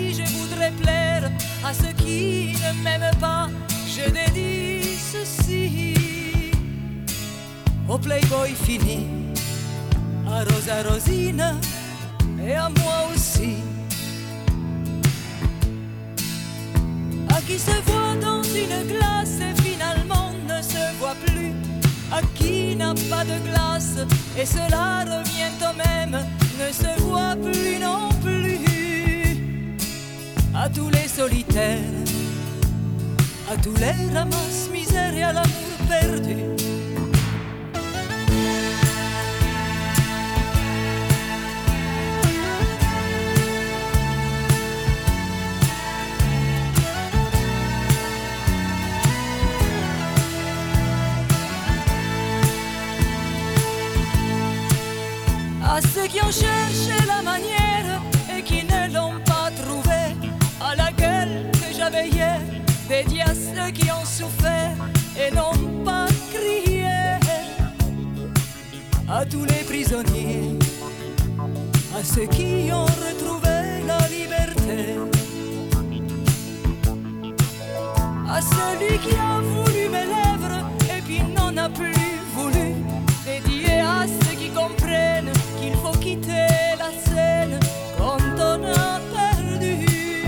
si je voudrais plaire à ceux qui ne m'aiment pas, je dédie ceci au playboy fini, à Rosa Rosina et à moi aussi, à qui se voit dans une glace et finalement ne se voit plus, à qui n'a pas de glace et cela revient au même, ne se voit plus non plus, à tous les solitaires, à tous les ramasse-misère et à l'amour perdu. À ceux qui ont cherché la manière et qui ne l'ont pas trouvée, à la gueule que j'avais hier, dédiée à ceux qui ont souffert et n'ont pas crié, à tous les prisonniers, à ceux qui ont retrouvé la liberté, à celui qui a voulu mes lèvres et puis n'en a plus voulu, dédié à ceux qui comprennent qu'il faut quitter la scène quand on a perdu,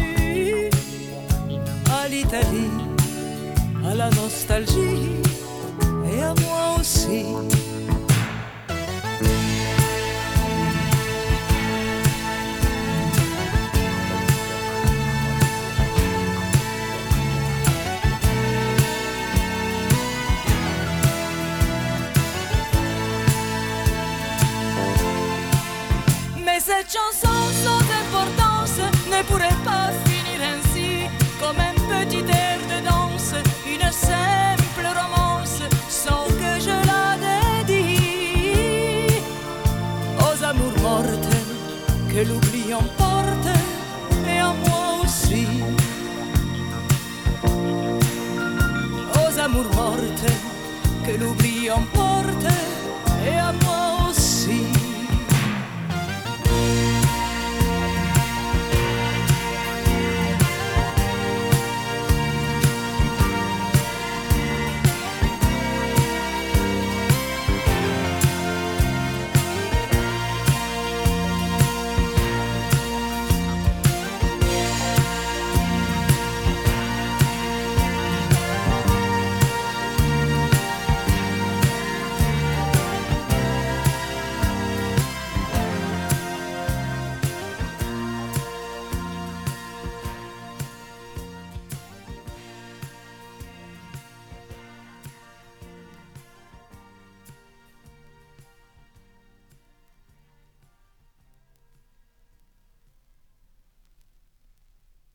à l'Italie, à la nostalgie et à moi aussi. Cette chanson sans importance ne pourrait pas finir ainsi, comme un petit air de danse, une simple romance, sans que je la dédie aux amours mortes que l'oubli emporte, et à moi aussi, aux amours mortes que l'oubli emporte.